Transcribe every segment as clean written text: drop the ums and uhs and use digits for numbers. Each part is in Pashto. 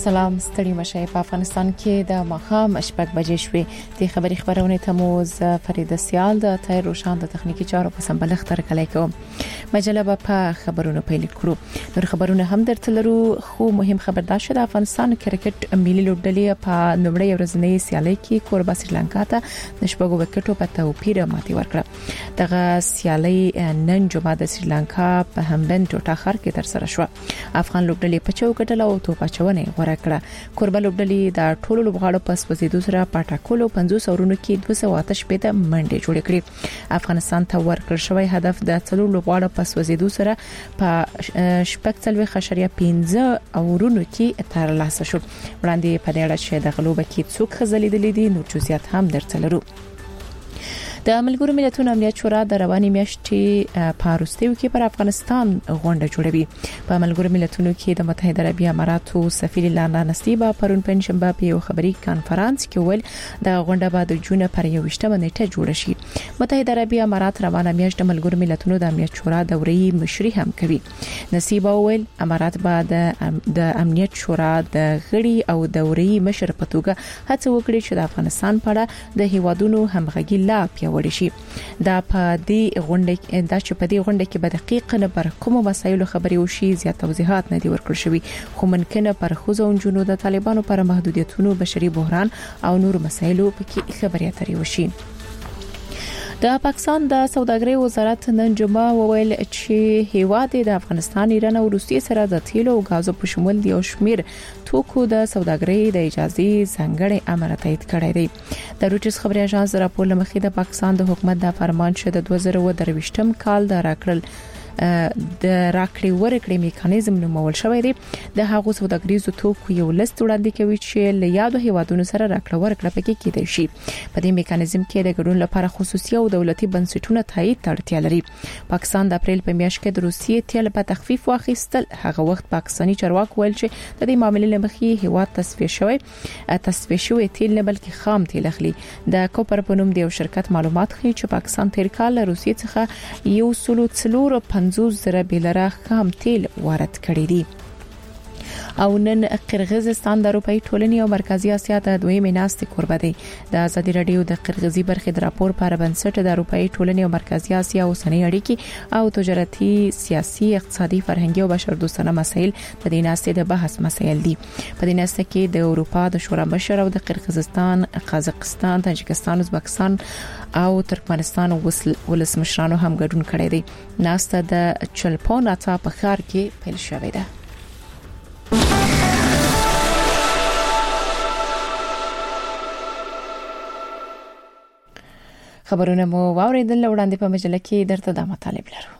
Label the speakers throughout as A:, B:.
A: سلام ستړي مشه. په افغانستان کې د ماښام شپږ بجې شوې. د خبرونه ته مو فرید سیال د تیر روشان د تخنیکی چارو په سمبلغ تر کله کوم مجله په خبرونو پیل کړو. نور خبرونه هم درته لرو، خو مهم خبر دا شوه د افغانستان کرکټ ملي لوبډلې په نومړی ورځنی سیالي کې کوربه سریلانکا ته د شپږو وکټو په توپیر ماتې ورکړه. دغه سیالي نن جمعه د سریلانکا په همبن ټوټه خار کې تر سره شو. افغان لوبډلې په چوکټل او توپاچونه ورکړه. کوربه لوبډلې د ټولو لوبغاړو په سوځیدو سره پټاکولو 500 اورونو کې 288 منډې جوړې کړې. افغانستان ته ورکړل شوی هدف د ټولو لوبغاړو په سوځیدو سره په 15.5 اورونو کې ترلاسه شو. وړاندې په دې اړه چې د غلوبه کې څوک خزلیدلې دي نور جزئیات هم درته لرو. د ملګرو ملتونو امنیت شورا د رواني میاشتې په وروستیو کې پر افغانستان غونډه جوړوي. په ملګرو ملتونو کې د متحده عربی اماراتو سفیر لانا نصیبه پرون پنځشنبه په یو خبري کانفرنس کې ویل د غونډه به د جون پر 21 نیټه جوړه شي. متحده عربی امارات روانه میاشت د ملګرو ملتونو د امنیت شورا دورې مشري هم کوي. نصیبه ویل امارات به د امنیت شورا د غړي او دورې مشر په توګه هڅه وکړي چې د افغانستان په اړه د هیوادونو همغږي لا پیاوړې شي. دا په دې غونډه کې به دقیق نه پر کوم مسایلو خبري وشي، زیات توضیحات نه دي ورکړل شوی، خو ممکنه پر خوځو جنونو د طالبانو پر محدودیتونو، بشري بحران او نور مسایلو په خبري اترې وشي. د پاکستان د سوداګرۍ وزارت نن جمعه وویل چې هیواد د افغانستان، ایران او روسیې سره د تیلو او غازو په شمول د شمیر توکو د سوداګرۍ د اجازه ځانګړي امر تایید کړی دی. د روټرز خبري اژانس راپور لمخې د پاکستان د حکومت د فرمان شوه د 2023م کال د راکړې ورکړې میکانیزم نومول شوی دی. د هغو سوداګریزو توکو یو لیست وړاندې کوي چې له یادو هیوادونو سره راکړه ورکړه پکې کېدای شي. په دې میکانیزم کې د ګډون لپاره خصوصي او دولتي بنسټونه تایید ته اړتیا لري. پاکستان د اپریل په میاشت کې د روسیې تیل په تخفیف واخیستل. هغه وخت پاکستانی چارواکو ویل چې د دې معاملې لمخې هیواد تصفیه شوی تیل نه بلکې خام تیل اخلي. د کوپر په نوم د یو شرکت معلومات ښیي چې پاکستان تیر کال له روسیې څخه 1.4 بیلره خام تیل وارد کړی دی. او نن قرغیزستان د اروپאי ټولنې او مرکزی اسیا ته دویمه ناستې کوربه دی. د ازادي رادیو د قرغیزي برخې د راپور پر بنسټ د اروپאי ټولنې او مرکزی اسیا اوسنۍ اړیکې او تجارتي، سیاسي، اقتصادي، فرهنګي او بشردوستانه مسایل د دې ناستې د بحث مسایل دي. په دې ناستې کې د اروپا د شورا مشر او د قرغیزستان، قازقستان، تاجکستان، ازبکستان او ترکمنستان ولسمشرانو هم ګډون کړی دی. ناسته د چلپون اتا په ښار کې پیل شوې ده. خبرونه مو واوریدل. وړاندې په مجله کې درته د مطالب لرو.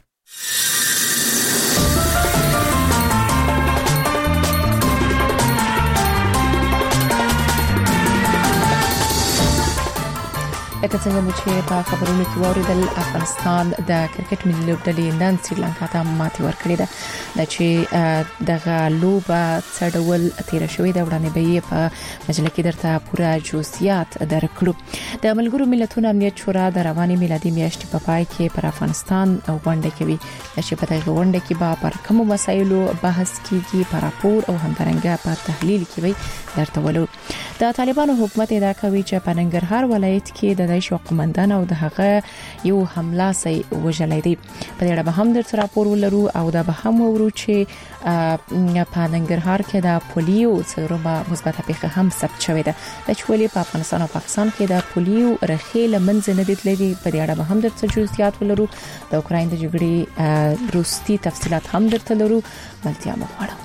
A: لکه څنګه مو چې په خبرونو کې واوریدل، افغانستان د کرکټ ملي لوبډلې نن سریلانکا ته ماتې ورکړې ده. د چې دغه لوبه څه ډول تیر شوې ده وړاندې به په مجله کې درته پوره جزئیات درکړو. د ملګرو ملتونو امنیت شورا د رواني میلادي میاشتې په پای کې پر افغانستان غونډه کوي. چې په دغه غونډه کې به پر کوم مسایلو بحث کیږي، پر راپور او همدارنګه په تحلیل کې به درته ولو. د طالبانو حکومت ادعا کوي چې په ننګرهار ولایت کې د دایښ قومندان او دغه یو حمله سي وجلې دي. په دې اړه به هم درته راپور ولرو او دا به هم ورو چې په ننګرهار کې د پولیو څلورمه مثبته پیښه هم ثبت شوې ده. د چولې په افغانستان او پاکستان کې د پولیو رخیل منځ نه دي. په دې اړه به هم درته جزئیات ولرو. د اوکراین د جګړې روسي تفصيلات هم درته لرو. ملتیا مو غواړم.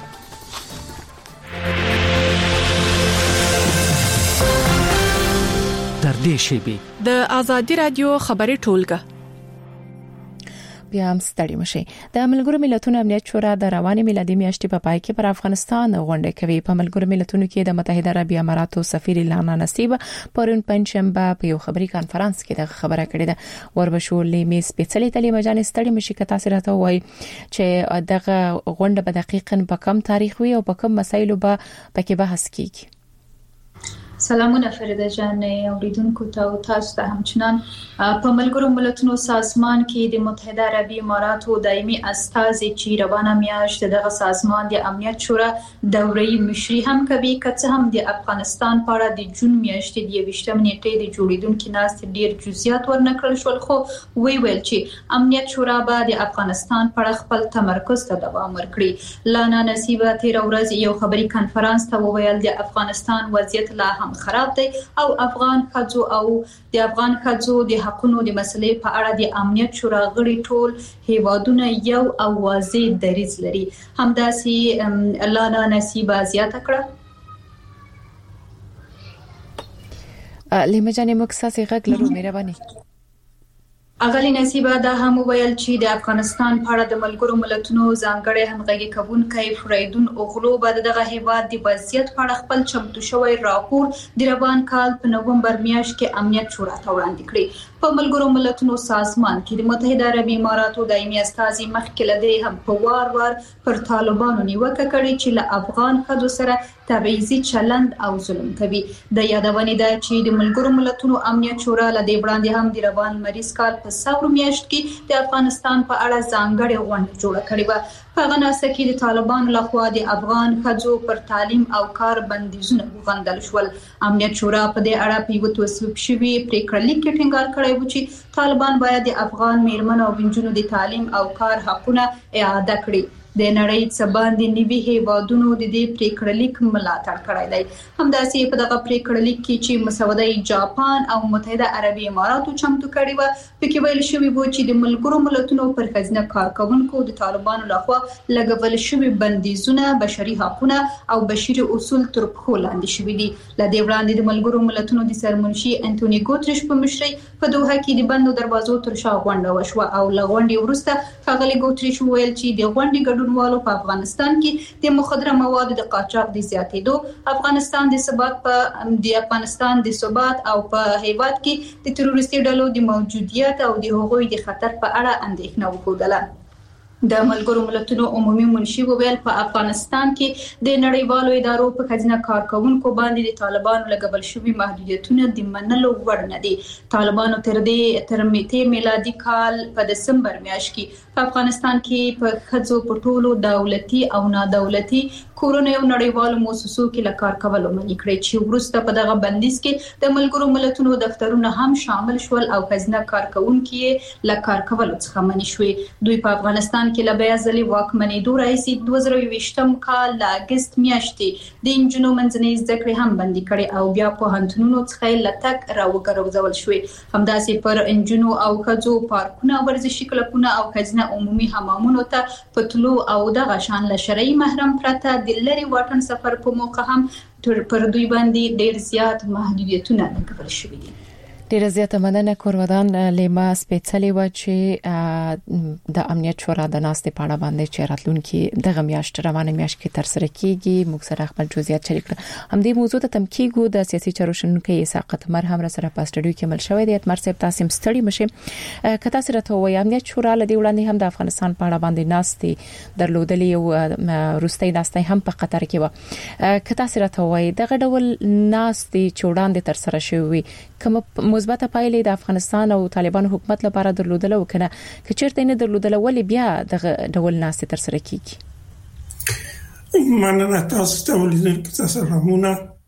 B: در دې شیبه
C: د ازادي رادیو خبري ټولګه
A: بیا هم ستړي مشي. د ملګرو ملتونو امنیت شورا د رواني میلادي میاشتې په پای کې پر افغانستان غونډه کوي. په ملګرو ملتونو کې د متحده عربی اماراتو سفیر لانا نصیبه پرون پنځشنبه په یو خبري کانفرنس کې د خبره کړې ده. وربشولې می سپیشلی تعلیم جان ستړي مشي که تاسو راته وایي چې دغه غونډه په دقیقاً په کم تاریخ وي او په کم مسایلو به پکې بحث کیږي.
B: سلامونه فریده جان اوریدونکو ته او تاسو ته همچنان په ملګرو ملتونو سازمان کې د متحده عربي اماراتو دایمي استازي چې روانه میاشت دغه سازمان د امنیت شورا دوري مشري هم کوي که هم د افغانستان په اړه د جون میاشتې د 28 نیټې د جوړیدونکو ناست ډیر جزئیات ورنکړل شول خو ویل چې امنیت شورا به د افغانستان په اړه خپل تمرکز ته دوام ورکړي. لانا نصیبه تیر ورځ یو خبري کانفرنس ته وویل د افغانستان وضعیت لا هم خراب دی او افغان ښځو د حقونو د مسلې په اړه د امنیت شورا غړي ټول هیوادونه یو او واضح دریځ لري. همداسې لانا نصیبه زیاته کړه.
A: لیمه جانې مکساسي غږ لرو مهرباني.
B: اغلی نصیبه دا هم ویل چې د افغانستان په اړه د ملګرو ملتونو ځانګړي همغږي کوونکی فریدون اوغلو بعد دغه هیواد د وضعیت په اړه خپل چمتو شوی راپور د روان کال په نوومبر میاشت کې امنیت شورا ته وړاندې کړی. په ملګرو ملتونو سازمان کې د متحده عربي اماراتو دایمي استازي مخکې لدی هم په وار پر طالبانو نیوکه کړې چې له افغان ښځو سره تبعیضي چلند او ظلم کوي. د یادونې ده چې د ملګرو ملتونو امنیت شورا لدی وړاندې هم د روان مریض کال په ساور میاشت کې د افغانستان په اړه ځانګړې غونډه جوړه کړې و. په غناسه کې د طالبانو لخوا د افغان ښځو پر تعلیم او کار بندیزونه وغندل شول. امنیت شورا په دې اړه په یو توصیف شوی پریکړه لیک کې ټینګار کړی و چې طالبان باید د افغان میرمنو او بنجونو د تعلیم او کار حقونه اعاده کړي. د نړۍ څخه د نیوي هیوادونو د دې پریکړه لیک ملاتړ کړی دی. همداسې په دغه پریکړه لیک کې چې مسوده جاپان او متحده عربي اماراتو چمتو کړی و پکې ویل شوی و چې د ملګرو ملتونو پر خزینه کارکونکو د طالبانو لخوا لګول شوی بندیزونه بشري حقوقونه او بشري اصول تر پښو لاندې شوی دي. لدې وړاندې د ملګرو ملتونو د سرمنشي انټونی ګوتریش په مشرۍ په دوحه کې د بندو دروازو تر شا غونډه وشوه او لغونډې وروسته ښاغلي ګوتریش ویل چې د غونډې ګډونوالو په افغانستان کې د مخدره موادو د قاچاق د زیاتېدو افغانستان د ثبات او په هیواد کې د تروریستي ډلو د موجودیت او د هغوی د خطر په اړه اندېښنه وښودله. د ملګرو ملتونو عمومي منشي وویل په افغانستان کې د نړیوالو ادارو په خزینه کارکونکو باندې د طالبانو لګول شوی محدودیتونه د منلو وړ نه دي. طالبانو تر میلادي کال په دسمبر میاشت کې په افغانستان کې په خځو په ټولو دولتي او نادولتي کورونو او نړیوالو مؤسسو کې لکار کول منې کړی چې وروسته په دغه بندیز کې د ملګرو ملتونو دفترونه هم شامل شول او خزینه کارکونکو لکار کول څخه منې شوې. دوی په افغانستان کې لبیا ځلې واکمنېدو راځي 2020م کال د اگست میاشتې د انجونو منځنۍ زده کړې هم بندي کړې او بیا په هنتونو څخه لټک راوګرځول شوې. همداسې پر انجونو او خځو پارکونه ورزشي کلبونه او خزینه عمومي حمامونو ته پتلو او دغه شان له شرعي محرم پرته د لری واټن سفر په موقع هم پر دوی باندې ډیر زیات محدودیتونه لګول شوي دي.
A: ډیره زیاته مننه کورودان لیما سپیڅلې و چې د امنیت شورا د ناستې پاڼه باندې چې راتلونکي دغه میاشت روانه میاشت کې تر سره کیږي. موږ سره خپل جزئیات شریک کړل. هم دې موضوع ته تمکیګو د سیاسي چارو شنونکو اسحاق مر هم سره په سټډیو کې مل شوی دی. اتمر صاحب تاسو ستړي مشه کته سره ته وایي امنیت شورا لدی وړاندې هم د افغانستان پاڼه باندې ناستې درلودلې او روستي ناستې هم په قطر کې و. کته سره ته وایي دغه ډول ناستې چوډان تر سره شوی کوم مثبت پایلې د افغانستان او طالبان حکومت لپاره درلودل او کنه چې چیرته نه درلودل ولې بیا دغه ډول ناست تر سره کیږي.
D: مننه تاسو ته ولیدل تاسو رحمونه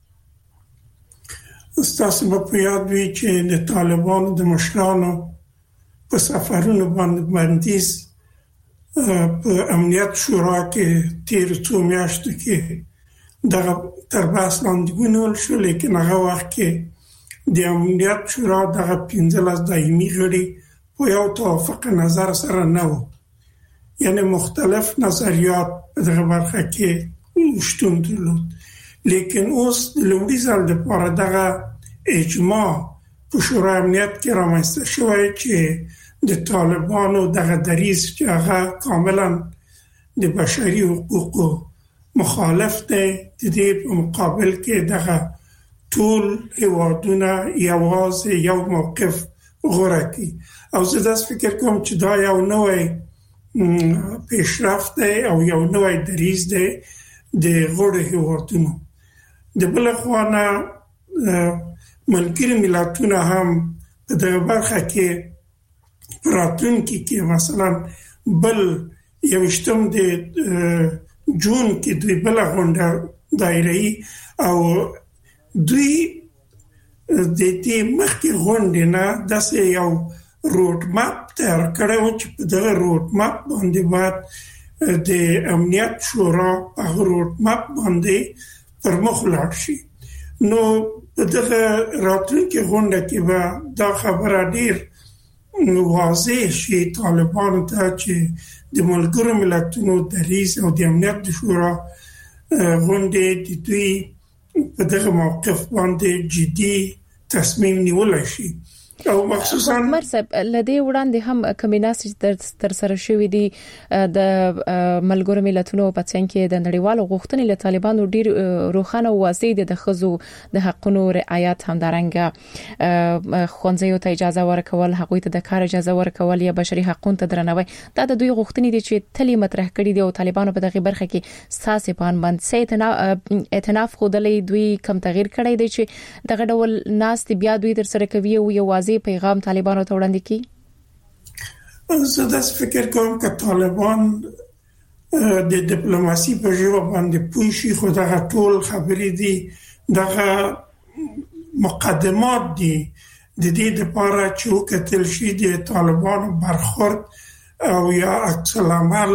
D: تاسو په یاد وی چې د طالبان د مشرانو په سفرونو باندې بندیز په امنیت شورا کې تیر څو میاشتې کې دغه تر بحث لاندې ونیول شو. لیکن هغه وخت کې د امنیت شورا دغه 15 دایمي غړي په یو توافق نظر سره نه وو. یعنی مختلف نظریات په دغه برخه کې شتون درلود. لیکن اوس د لومړي ځل لپاره دغه اجماع په شورا امنیت کې رامنځته شوی چې د طالبانو دغه دریځ چې هغه کاملا د بشري حقوقو مخالف دی، د دې په مقابل کې دغه ټول هیوادونه یوازې یو موقف غوره کړي. او زه داس فکر کوم چې دا یو نوې پیشرفت دی او یو نوې دریځ دی د غوړ هیوادونو. د بل خوا نه ملګری ملتونه هم په دغه برخه کې راتلونکي کې مثلا بل 21 د جون کې دوی بل غونډه دایره‌ای او دوی د دې مخکې غونډې نه داسې یو روډ ماپ تیار کړی و چې په دغه روډ ماپ باندې باید د امنیت شورا هغه روډ ماپ باندې پر مخ ولاړ شي. نو په دغه راتلونکي غونډه کې به دا خبره ډیر واضح شي طالبانو ته چې د ملګرو ملتونو دریځ او د امنیت شورا غونډې د دوی په دغه موقف باندې جدي تصمیم نیول شي. او مخصوصا
A: مرسب لدې وړاندې هم کمیناسي تر سره شوې دي د ملګرو ملتونو په څنګ کې د نړیوالو غوښتنې له طالبانو ډیر روښانه واضح دي د خزو د حقونو رعایت همدارنګه خونځیو ته اجازه ورکول، هغوی ته د کار اجازه ورکول یا بشري حقوقو ته درناوی. دا د دوی غوښتنې دي چې تلې مطرح کړي دي او طالبانو په دغه برخه کې ساسي پان باندې ائتلاف خودلې دوی کم تغییر کړی دی چې دغه ډول ناس بیا دوی تر سره کوي او یو واضح پیغام طالبانو ته وړاندې کی.
D: زه داس فکر کوم چې طالبان د ډیپلوماسي په ژبه باندې پوه شي، خو دا ټول خبرې دي دغه مقدمات دي د دې لپاره چې وکتل شي د طالبانو برخورد او یا عکس العمل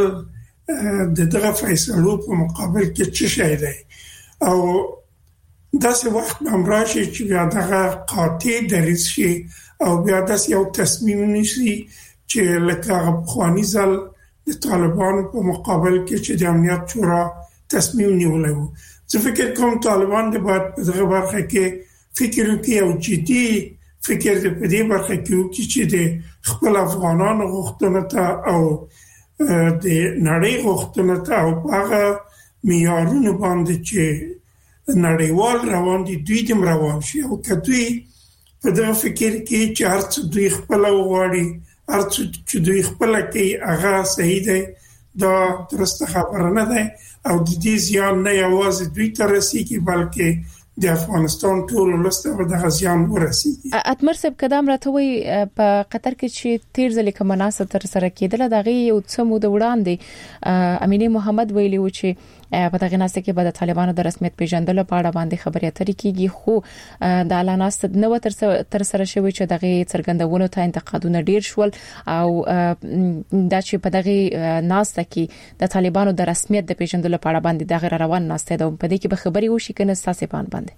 D: دغه فیصلو په مقابل کې څه شي دی او داسې وخت هم راشي چې بیا دغه قاطع دریځ شي او بیا داسې یو تصمیم نشي چې لکه خواني ځل د طالبانو په مقابل کې چې د امنیت شورا تصمیم نیولی و. زه فکر کوم طالبان د باید په دغه برخه کې فکر وکړي او جدي فکر د په دې برخه کې وکړي چې د خپل افغانانو غوښتنو ته او د نړۍ غوښتنو ته او هغه معیارونو باندې چې نړیوال روان دي دوی دم روان شي او کدوې په دغه فکر کې چې هرڅ دوی خپل وغواړي هرڅ چې دوی خپل کې هغه صحیح دی دا درسته خبره نه ده او د دې ځان نه یوازې دوی ته رسیږي بلکې د افغانستان ټول ولسته د غزيان ورسیږي.
A: اتمر صاحب قدم راتوي په قطر کې چې تیر ځلې کوم مناسب تر سره کېدل دغه یو څه مو د وړاندې امینه محمد ویلي و چې په دغه ناسته کې به د طالبانو د رسمیت پیژندلو په اړه باندې خبرې اترې کیږي، خو د اعلانات نو تر سره شوی چې دغه څرګندونو ته انتقادونه ډیر شول او دا چې په دغه ناسته کې د طالبانو د رسمیت د پیژندلو په اړه باندې دغه روان ناسته ده په دې کې به خبري وشي کنه ساسي پان باندې.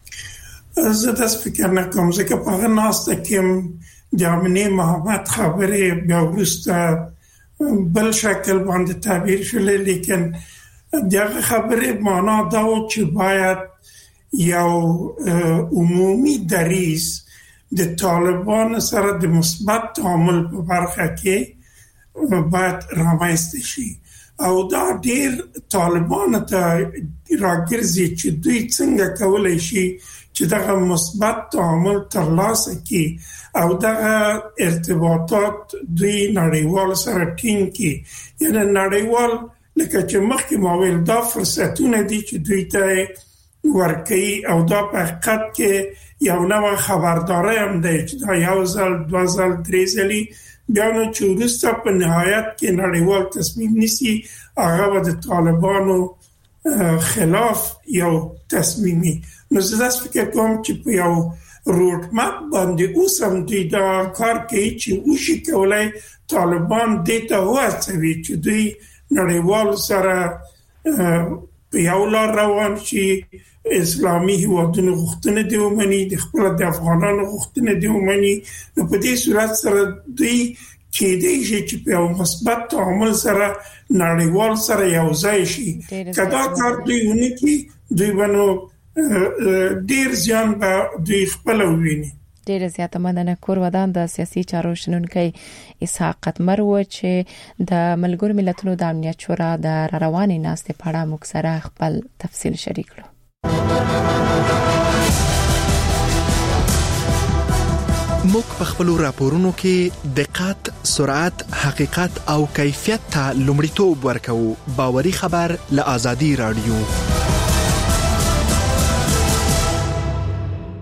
D: زه داس فکر نه کوم چې په هغه ناسته کې د امینه محمد خبرې بیا ورسته بل شکل باندې تعبیر شول، لیکن دغه خبره معنا دا و چې باید یو عمومي دریځ د طالبان سره د مثبت تعامل په برخه کې باید رامنځته شي او دا ډیر طالبان ته راګرځي چې دوی څنګه کولای شي چې دغه مثبت تعامل ترلاسه کړي او دغه ارتباطات دوی نړیوال سره ټینګ کړي. یعنی نړیوال لکه چې مخکې ما ویل دا فرصتونه دي چې دوی ته ورکړي او دا په حقیقت کې یو نوې خبرداري هم دی چې دا یو ځل دوه ځل درې ځلې بیا نو چې وروسته په نهایت کې نړیوال تصمیم نیسي هغه د طالبانو خلاف یو تصمیمي. نو زه فکر کوم چې په یو روډ ماپ باندې اوسم دوی دا کار کوي چې وشي کولای طالبان دته وځي چې دوی نړیوال سره په یو لار روان شي، اسلامي هیوادونو غوښتنې دی ومني، د خپل د افغانانو غوښتنې دی ومني. نو په دې صورت سره دوی کېدای شي چې په یو مثبت تعامل سره نړیوال سره یو ځای شي. کدا کار دوی ونکي دوی بنو ډیر ځان به دوی خپل وویني.
A: ډیره زیاته مننه. کور ودان د سیاسي چارو شنونکي اسحاق قتمر و چې د ملګرو ملتونو د امنیت شورا د رواني ناستې په اړه موږ سره خپل تفصیل شریک کړو.
E: موږ په خپل راپورونو کې دقت، سرعت، حقیقت او کیفیت ته لومړیتوب ورکوو. باوري خبر له آزادي رادیو.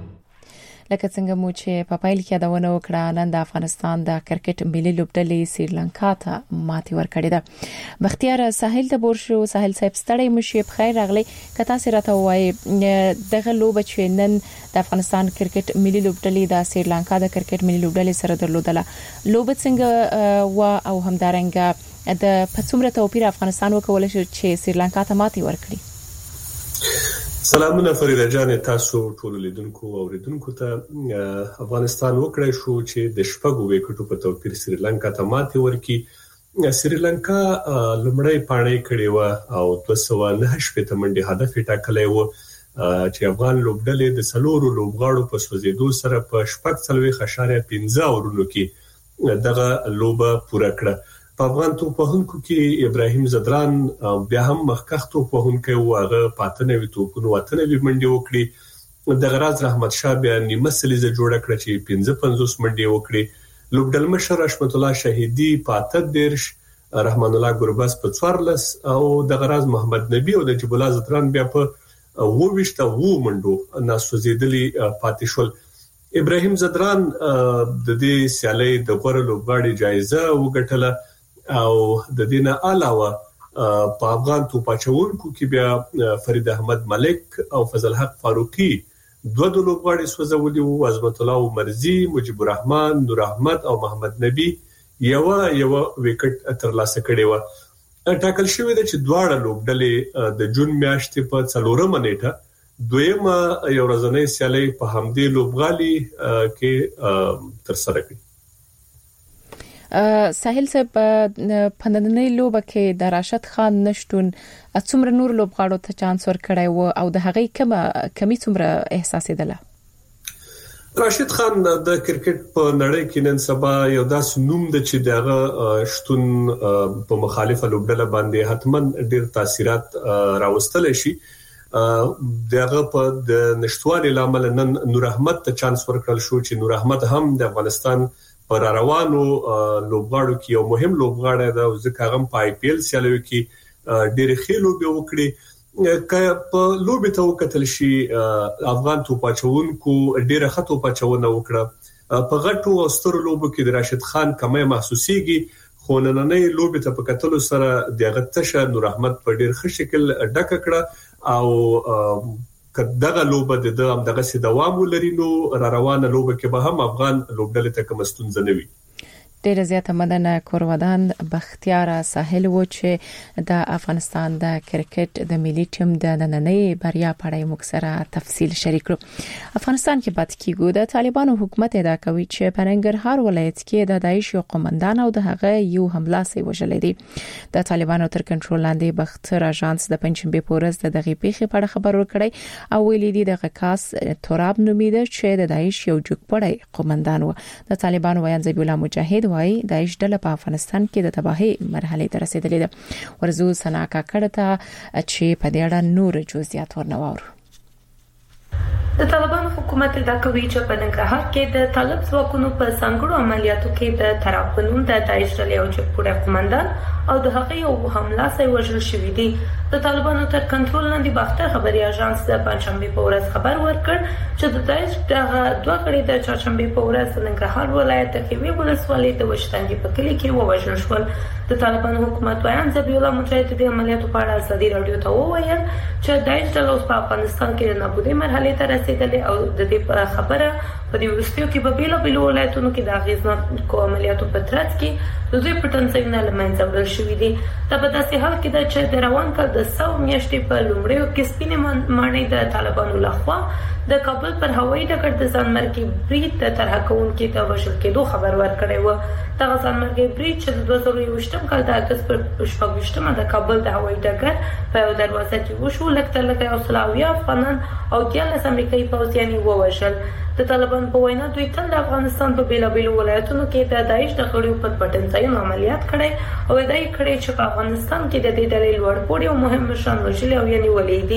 A: لکه څنګه مو چې په پایل کې یادونه وکړه نن د افغانستان د کرکټ ملي لوبډلې سریلانکا ته ماتې ورکړې ده. بختیار ساحل ته بورشو ساحل صاحب ستړی مشي په خیر راغلی کته سره ته وایي دغه لوب چې نن د افغانستان کرکټ ملي لوبډلې د سریلانکا د کرکټ ملي لوبډلې سره درلودله لوب څنګه وا او همدارنګه د پڅومره توپیر افغانستان وکول شو چې سریلانکا ته ماتې ورکړي.
F: سلامونه فریده جان تاسو ټول لیدونکو او اوریدونکو ته. افغانستان وکړای شو چې د شپږو وکټو په توپیر سریلانکا ته ماتې ورکړي. سریلانکا لمړی پاڼې کړې و او 209 شپته منډي هدف ټاکلی و چې افغان لوبډلې د سلورو لوبغاړو په سوځېدو سره په 4.15 اورونو کې دغه لوبه پوره کړه. په افغان توپوهونکو کې ابراهیم زدران بیا هم مخکښ توپوهونکی و هغه 95 توپونو 98 منډي وکړي. د غراز رحمت شاه بیا نیمه سلیزه جوړه کړه چې 55 منډي وکړي. لوبډل مشر رحمت الله شهیدی په 38 رحمان الله ګرباس په 14 او د غراز محمد نبی او د جبل الله زدران بیا په 22 منډو ناسوځېدلي پاتې شول. ابراهیم زدران د دې سیالۍ د غوړ لوبغاړي جایزه وګټله او د دینه علاوه په افغان توپاچونکو کې بیا فرید احمد ملک او فضل حق فاروقي دوه د لوبغاړي سوځولي وو. عظمت الله مرزي، مجيب الرحمن، نور احمد او محمد نبی یو وکټ ترلاسه کړی و. ټاکل شوی دی چې دواړه لوبډلې د جون میاشتې په 4 نیټه دویمه یو ورځنۍ سیالۍ په همدې لوبغالي کې تر سره کړي.
A: ساحل صاحب په نننۍ لوبه کې د راشد خان نشټون څومره نور لوبغاړو ته چانس ورکړی و او د هغې کمی څومره احساسېدله؟
F: راشد خان د کرکټ په نړۍ کې نن سبا یو داسې نوم دی چې دغه شتون په مخالفه لوبډله باندې حتما ډیر تاثیرات راوستل شي. دغه په د نشټوالي لامل نن نور احمد ته چانس ورکړل شو چې نور احمد هم د افغانستان پر روانو لوبغاړو کې یو مهم لوبغاړی دی او ځکه هغه په آی پی ایل سیالیو کې ډېر ښه لوبي وکړي. که په لوبي ته وکتل شي افغان توپاچونکو ډېر ښه توپاچونه وکړه. په غټو او سترو لوبو کې د راشد خان کمه محسوسيږي خو نننۍ لوبي ته په کتلو سره دغه تشه نور احمد په ډېر ښه شکل ډکه کړه او کداغه لوبه د دغه سي دوام ولري نو را روانه لوبه کې به هم افغان لوبډلې ته کوم ستونزه نه وي.
A: ډیره زیاته مننه کورودان بختیار ساحل و چې د افغانستان د کرکټ د ملي ټیم د نننۍ بریا په اړه موږ سره تفصیل شریک کړو. افغانستان کې پات کیږي د طالبانو حکومت ادعا کوي چې په ننګرهار ولایت کې د داعش یو قومندان او د هغه یو حمله سي وژلې دي. د طالبانو تر کنټرول لاندې بختر اژانس د پنځمبه پورز د دغه پیښې په اړه خبر ورکړی او ویلي دي د غکاس تراب نومیده چې د داعش یو جګپړی قومندان و. د طالبانو ویان ذبیح الله مجاهد وای داعش ډله په افغانستان کې د تباہي مرحله ته رسیدلې ده. ورزو سنا کاکړه ته چې په دې اړه نور جزئیات ورنوور.
G: د طالبانو حکومت ادعا کوي چې په ننګرهار کې د طالب ځواکونو په څنګهړو عملیاتو کې د تراپنون د داعش ډلې او جګپړی قومندان او د هغې یو حمله سي وژل شوی دی. د طالبانو تر کنټرول لاندې باختر خبري اژانس د پنځمبه په ورځ خبر ورکړ چې د داعش دغه دوه غړي د چهارشنبه په ورځ د ننګرهار ولایت د کیوي ولسوالۍ د وشتنګي په کلی کې ووژل شول. د طالبانو حکومت ویان ذبیح الله مجاهد د عملیاتو په اړه ازادي رادیو ته وویل چې داعش ډله اوس په افغانستان کې د نابودي مرحله ته رسیدلې او د دې خبره په دې وروستیو کې په بیلابیلو ولایتونو کې د اغیزناکو عملیاتو په ترڅ کې د دوی پټنځایونه له منځه وړل شوي دي. دا په داسې حال کې ده چې د روان کال د 100 میاشتې په لومړیو کې سپینې ماڼۍ د طالبانو لخوا د کابل پر هوایي ډګر د ځانمرګي برید د طرحه کوونکي د وژل کېدو خبر ورکړی و. دغه ځانمرګي برید چې د 2021 کال د اګست پر 26 د کابل د هوایي ډګر په یو دروازه کې وشو. لکه یو سلاوي افغانان او 14 امریکایي پوځیان ووژل. د طالبان په وینا دوی تل د افغانستان په بیلابیلو ولایتونو کې د داعش د غړیو په پټنځایونو عملیات کړي او ادعا کړې چې په افغانستان کې د دې ډلې لوړ پوړي او مهم مشران وژلي او یعنی ولې دي.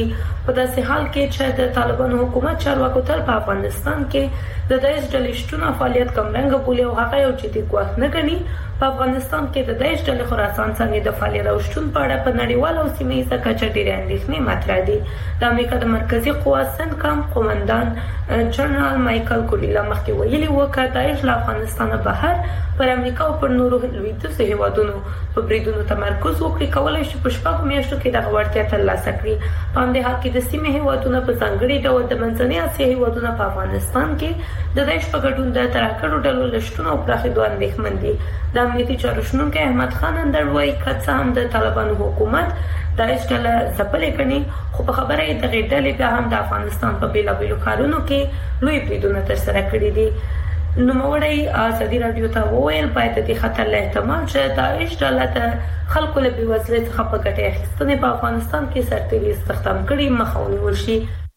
G: په داسې حال کې چې د طالبانو حکومت چارواکو تل په افغانستان کې د داعش ډلې شتون فعالیت کمرنګ بولي او هغه یو جدي ګواښ نه ګڼي. په افغانستان کې د داعش ډلې خراسان څنګه د فعالیت او شتون په اړه په نړیوال او سیمه ییزه کچه ډېرې اندېښنې مطرح دي. د امریکا د مرکزی قوات سنکام قومندان جنرال مایکل کولیلا مخکې ویلي و چې داعش له افغانستان بهر پر امریکا او پر نورو لویدیځو هیوادونو په بریدونو تمرکز وکړي کولای شي په شپږ میاشتو کې د وړتیا ترلاسه کړي. په همدې حال کې د سیمې هیوادونو په ځانګړي ډول د منځنۍ اسیا هیوادونو په افغانستان کې د داعش په ګډون د تراکړو ډلو لشتون او پراخېدو اندېښمن دي. د امنیتي چارو شنونکی احمد خان اندر وایي که څه هم د طالبانو حکومت داعش ډله ځپلې کړي خو په خبره یې دغې ډلې بیا هم د افغانستان په بېلابېلو ښارونو کې لوی بریدونه ترسره کړي دي. نوموړی ازادي راډیو ته وویل باید د دې خطر له احتمال چې داعش ډله د خلکو له بېوزلۍ څخه په ګټې اخیستنې په افغانستان کې سرتېري استخدام کړي مخه ونیول شي.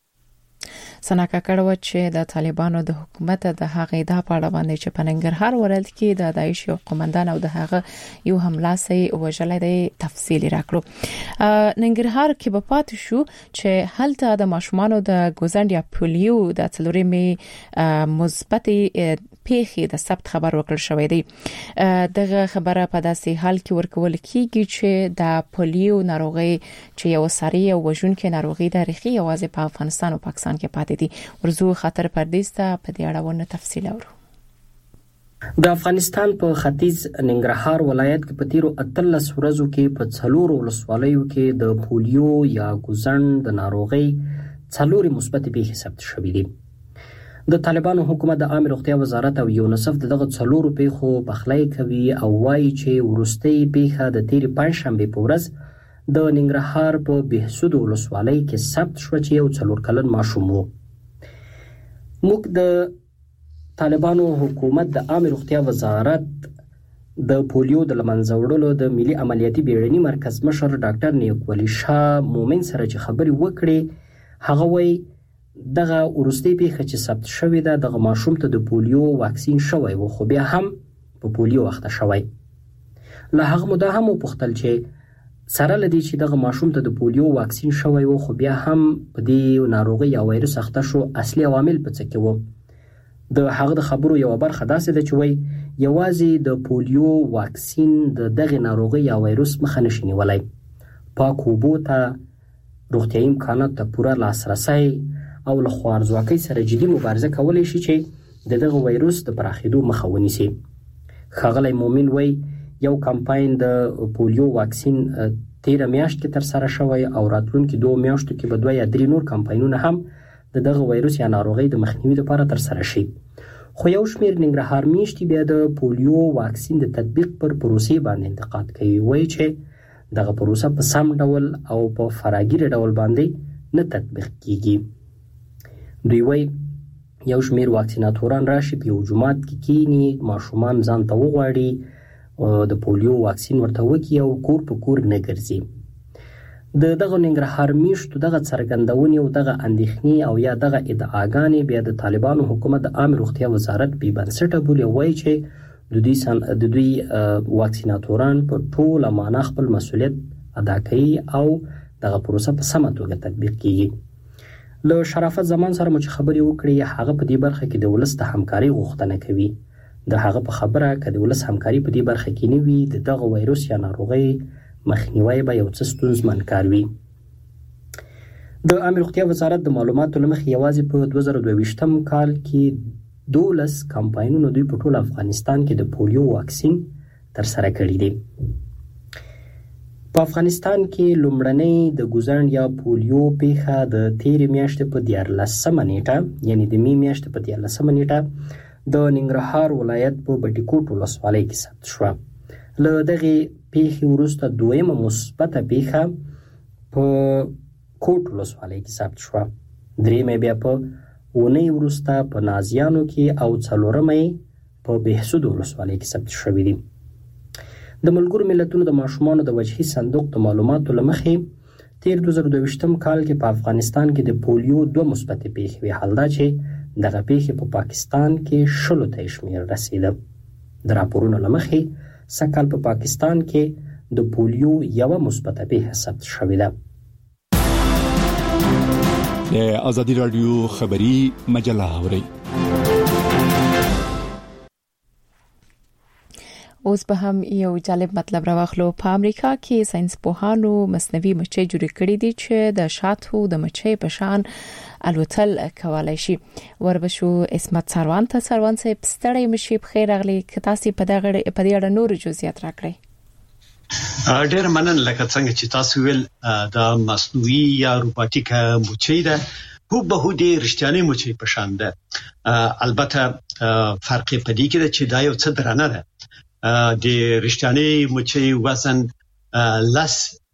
A: سناکا کړو چې د طالبانو د حکومت د هغه ادعا په اړه باندې چې په ننګرهار ولایت کې د داعش یو قومندان او د هغه یو حملاسي وژلې د تفصیل راکړو. ننګرهار کې په پاتې شو چې هلته د ماشومانو د ګوزند یا پولیو د څلورمې مثبتې پیښې د ثبت خبر ورکړل شوې دی. دغه خبره په داسې حال کې ورکول کیږي چې د پولیو ناروغي چې یو ساري او وژونکې ناروغي د تاریخي یوازې په افغانستان او پاکستان کې پاتې دي. ورزو خطر پردیس ته په دې اړه ونه تفصیل اورو.
H: د افغانستان په ختیځ ننګرهار ولایت کې په تیرو 18 ورځو کې په څلورو ولسوالیو کې د پولیو یا ګوزند د ناروغي څلوري مثبت پیښې ثبت شوې دي. د طالبانو حکومت د عامه روغتیا وزارت او یونیسف دغه څلورو پیښو بخلای کوي او وایي چې ورستۍ پیښه د تیر پنځشنبه په ورځ د ننګرهار په بهسود ولسوالۍ کې ثبت شو چې یو 4 کلن ماشوم و. موږ د طالبانو حکومت د عامه روغتیا وزارت د پولیو د لمنځه وړلو د ملي عملیاتي بیړني مرکز مشر ډاکټر نیکولي شاه مومن سره چې خبرې وکړې هغه وایي دغه ورستۍ پیښه چې ثبت شوې ده دغه ماشوم ته د پولیو واکسین شوی و خو بیا هم په پولیو اخته شوی. له هغه موده هم وپوښتل چې سره لدی چې دغه ماشوم ته د پولیو واکسین شوی و خو بیا هم په دې ناروغي یا وایرس اخته شو اصلي عوامل په څه کې وو. د هغه د خبرو یو برخه داسې ده چې وایي یوازې د پولیو واکسین د دغه ناروغي یا وایرس مخه نشي نیولای. پاک اوبو ته روغتیايي امکانات ته پوره لاسرسی او له خوارځواکۍ سره جدي مبارزه کولای شي چې دغه وایرس د پراخېدو مخه ونیسي. ښاغلی مومن وایي یو کمپاین د پولیو واکسین 13 میاشت کې تر سره شوی او راتلونکي 2 میاشتو کې به 2 یا 3 نور کمپاینونه هم دغه وایرس یا ناروغي د مخنیوي لپاره تر سره شي. خو یو شمیر ننګرهار میشتي بیا د پولیو واکسین د تطبیق پر پروسې باندې انتقاد کوي. وایي چې دغه پروسه په سم ډول او په فراګیر ډول باندې نه تطبیق کیږي. دوی وایي یو شمیر واکسیناتوران راشي په یو جماعت کې کینی ماشومان ځان ته وغواړي د پولیو واکسین ورته وکړي او کور په کور نه ګرځي. دغه ننګرهار میشتو دغه څرګندونې او دغه اندېښنې او یا دغه ادعاګانې بیا د طالبانو حکومت د عامه روغتیا وزارت بې بنسټه بولي. وایي چې د دوی واکسیناتوران په ټوله معنا خپل مسؤلیت ادا کوي او دغه پروسه په سمه توګه تطبیق کیږي. له شرافت زمان سره مو چې خبرې وکړې هغه په دې برخه کې د ولس د همکاري غوښتنه کوي. د هغه په خبره که د ولس همکاري په دې برخه کې نه وي د دغه وایرس یا ناروغۍ مخنیوی به یو څه ستونزمن کار وي. د عامه روغتیا وزارت د معلوماتو له مخې یوازې په 2022 کال کې 12 کمپاینونو دوی په ټول افغانستان کې د پولیو واکسین تر سره کړی دی. په افغانستان کې لومړنۍ د ګوزند یا پولیو پیښه د تیرې میاشتې په 14 نیټه یعنی د می میاشتې په 14 نیټه د ننګرهار ولایت په بټیکوټ ولسوالۍ کې ثبت شوه. له دغې پیښې وروسته دویمه مثبته پیښه په کوټ ولسوالۍ کې ثبت شوه. درېیمه بیا په اونۍ وروسته په نازیانو کې او څلورمه په بهسود ولسوالۍ کې ثبت شوې دي. د ملګرو ملتونو د ماشومانو د وجهي صندوق د معلوماتو له مخې تیر 2022 کال کې په افغانستان کې د پولیو 2 مثبتې پیښې وې. حال دا چې دغه پیښې په پاکستان کې 10 ته شمېر رسیده. د راپورونو له مخې سږ کال په پاکستان کې د پولیو 1 مثبته پیښه ثبت شوې ده.
I: د ازادي رادیو خبری مجله اورئ.
A: اوس به هم یو جالب مطلب راوخلو. په امریکا کې ساينس پوهانو مصنوعي مچۍ جوړې کړې دي چې د شاتو د مچۍ په شان الوتل کولای شي. وربشو اسمت سروان صاحب ستړی مشي په خیر اغلی کتاسي په دې اړه نور جزئیات راکړي.
J: ډېر مننه. لکه څنګه چې تاسو ویل دا مصنوعي یا روباټیک مچۍ ده، په هودي رښتیاني مچۍ په شان ده. البته فرق په دې کې ده چې دا یو څه درنه ده. د رښتیاني مچۍ وزن لس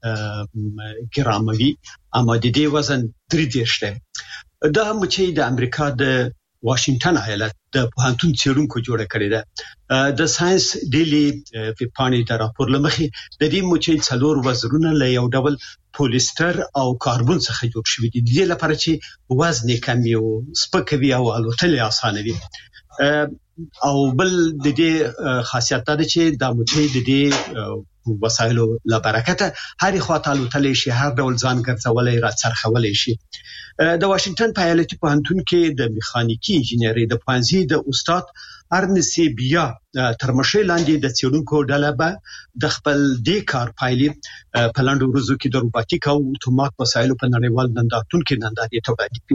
J: ګراموي، اما د دې وزن 3 ده. دا مچۍ د امریکا د واشنگټن ایالت د پوهنتون څېړونکو جوړه کړې ده. د ساينس ډیلی په د راپور لمخې د دې مچۍ 4 وزرونه له یو ډول پولیستر او کاربن څخه جوړ شوي دي، د دې لپاره چې وزن کم او سپکوي او الوتل آسانه وي. او بل د دې خاصیت ده چې د مچۍ د دې وسایلو لپاره هر خواته الوتلې شي، هر ډول ځان ګرځولې را څرخولې شي. د واشنگټن په ایالتي پوهنتون کې د میخانیکي انجینری د پوهنځي د استاد ارنسی بیا تر مشرۍ لاندې د څېړونکو ډله به د خپل دې کار پایلې په لاندې ورځو کې د روباټیک او اتومات وسایلو په نړیوال نندارتون کې نندارې ته وړاندې کړي.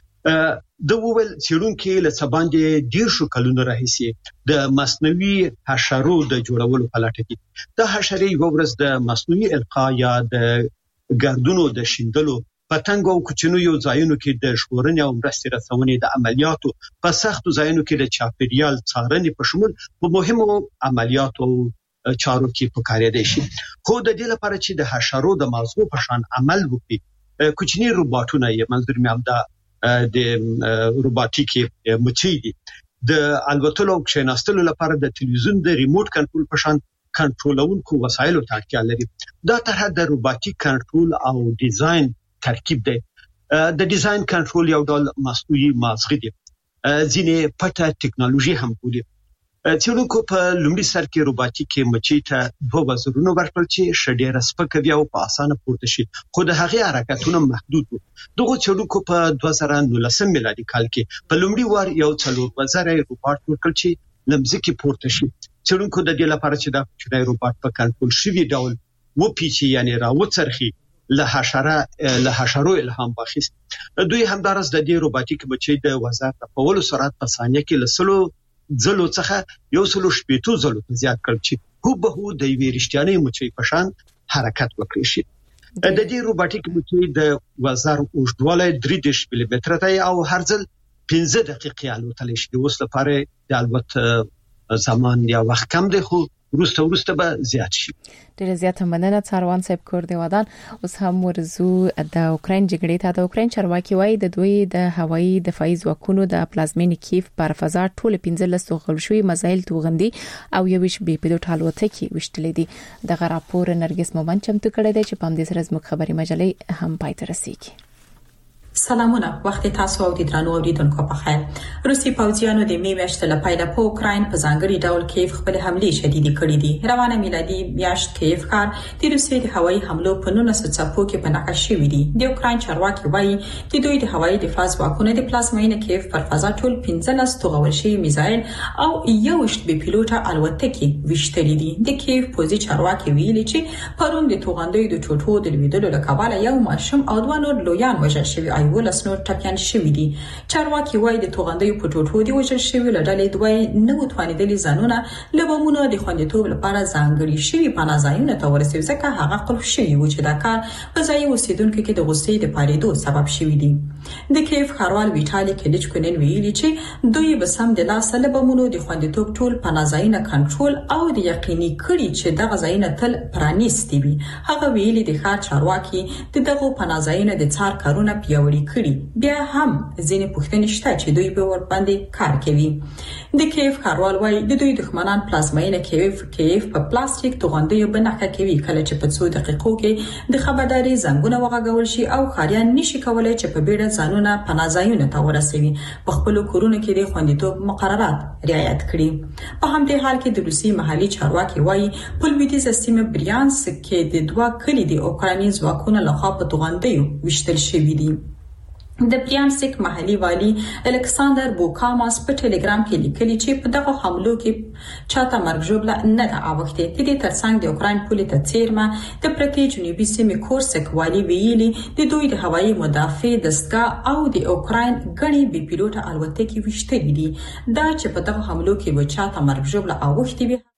J: د وول څېړونکو له سباندې ډیر شو کلونه راهیسي د مصنوعي حشرو د جوړولو په لټه کې. د حشرې یو ورځ د مصنوعي القا یا د ګردونو د شیندلو پتنګ او کوچنو یو ځایونو کې د ژغورنې او مرستې رسونې د عملیاتو په سختو ځایونو کې د چاپیریال څارنې په شمول په مهمو عملیاتو چارو کې پکارېدای شي. خو د دې لپاره چې د حشرو د مازغو په شان عمل وکړي، کوچني روباټونه یې منظور مې هم د روباټیک مچۍ دي. د الوتلو او کښیناستلو لپاره د تلویزیون د ریموټ کنټرول په شان کنټرولونکو وسایلو ته اړتیا لري. دا طرح د روباټیک کنټرول او ډیزاین ترکیب دی. د ډیزاین کنټرول یو ډول مصنوعي مازغه دي، ځینې پټه ټکنالوژي هم بولي. څېړونکو په لومړي سر کې روباټیک مچۍ ته 2 وزرونه ورکړل چې ډېره سپکه او په اسانه پورته شي، خو د هغې حرکتونه محدود وو. دغه څېړونکو په 2019 میلادي کال کې په لومړي وار یو 4 وزره روباټ ورکړ چې لمځکه پورته شي. څېړونکو د دې لپاره چې دا کوچنی روباټ په کنټرول شوی ډول وپیچي، یعنی راوڅرخي، له حشرو الهام واخیست. دوی همدارس د دې روباټیک مچۍ د وزر په ولو سرعت په ثانیه کې له 100 ځلو څخه 180 ځلو زیات کړ چې هوبهو د یوې رښتیاني مچۍ په شان حرکت وکړي شي. د دې روباټیک مچۍ د وزر اوږدوالی 3 ملي دی او هر ځل 15 دقیقې الوتلی شي. اوس لپاره د الوت زمان یا وخت کم دی، خو وروسته به زیات شي.
A: ډېر زیات مننه څاروان صاحب کور دی ودان. اوس هم ورزو د اوکرين جګړې ته. د اوکرين چارواکي وایي د دوی د هوایي دفاعي ځواکونو د پلازمینې کیف پر فضا ټول 15 توغل شوی مزایل توغندي او یوش بي پیلوټ الوتکې وشتلې دي. دغه راپور نرګس مومن چمتو کړی دی چې په دې سره زموږ خبري مجلې هم پاتې رسیږي.
K: سلامونه، وخت تاسو او د درنو اوریدونکو په خیر. روسي پوځیانو د میاشتې لپاره په اوکراین په ځانګړي ډول کیف خپل حملې شديدې کړې دي. روانه میلادي میاشت کیف ښار د روسي د هوایي حملو په 19 څپو کې په نقش شوی دي. د اوکراین چارواکي وایي چې دوی د هوایي دفاع ځواکونو د پلازمینې کیف پر فضا ټول 15 توغول شوی میزایل او یوشت بي پیلوټه الوتکې وشتلې دي. د کیف پوځي چارواکي ویلي چې پرون د توغندۍ د ټوټو د لویدلو لپاره یو ماشوم او دوه نور لویان وژل شوی ولس نور ټپيان شوی دي. چارواکي وایي د توغندۍ په ټوټو دی وژل شوی لړلې دوی نو توانیدلې ځانونه لبمونه د خوندیتوب لپاره ځانګړي شوی پناهځایونه ته ورسېږي، ځکه هغه قلف شوی و چې دا کار په ځای اوسیدونکو کې د غصې د پاریدو سبب شوی دی. د کیف ښاروال ویټالي کلیچکو نن ویلي چې دوی به سم د لاس لبمونو د خوندیتوب ټول پناهځایونه کنټرول او د یقیني کړي چې دغه ځایونه تل پرانیستي وي. هغه ویلي د ښار چارواکي دغه پناهځایونه د څار کارونه پیاوړي کړي، بیا هم ځینې پوښتنې شته چې دوی به ور باندې کار کوي. د کیف ښاروال وایي د دوی دښمنان پلازمینه کیف په پلاستیک توغندیو بنخښه کوي، کله چې په 2 دقیقو کې د خبرداري زنګونه وغږول شي او خاریان نشي کولای چې په بیړه ځانونه پناهځایونه ته ورسوي. په خپل کورونو کې د خوندیتوب مقررات رعایت کړي. په همدې حال کې د روسي محلي چارواکي وایي په لویدیځه سیمه بریانسک کې د 2 کلي د اوکرایني ځواکونو لخوا په توغندیو وشتل شوي دي. د پریانسک محلي والی الکساندر بوکاماس په ټلګرام کې لیکلي چې په دغه حملو کې چاته مرګ ژوبله نه ده اوخته. د دې ترڅنګ د اوکراین پولې ته څیرمه د پرتې جنوبي سیمې کورسک والی ویلي د دوی د هوایي مدافع دستګاه او د اوکراین غړي بي پیلوټه الوتکې وشتلې دي دا چې په دغه حملو کې و چاته مرګ ژوبله اوخته وي.